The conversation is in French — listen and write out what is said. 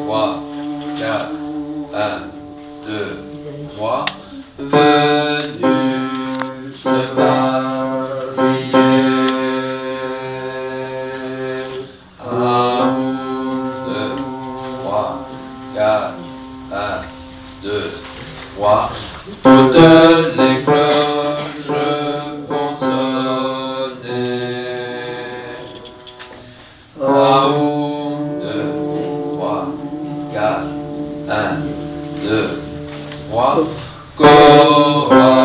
3, 4, 1, 2, 3. Venu se marier. Un, 2, 3, 4, 1, 2, 3. Toutes les cloches vont sonner. Un, 2, 3, 4, 1, 2, 3. Cora.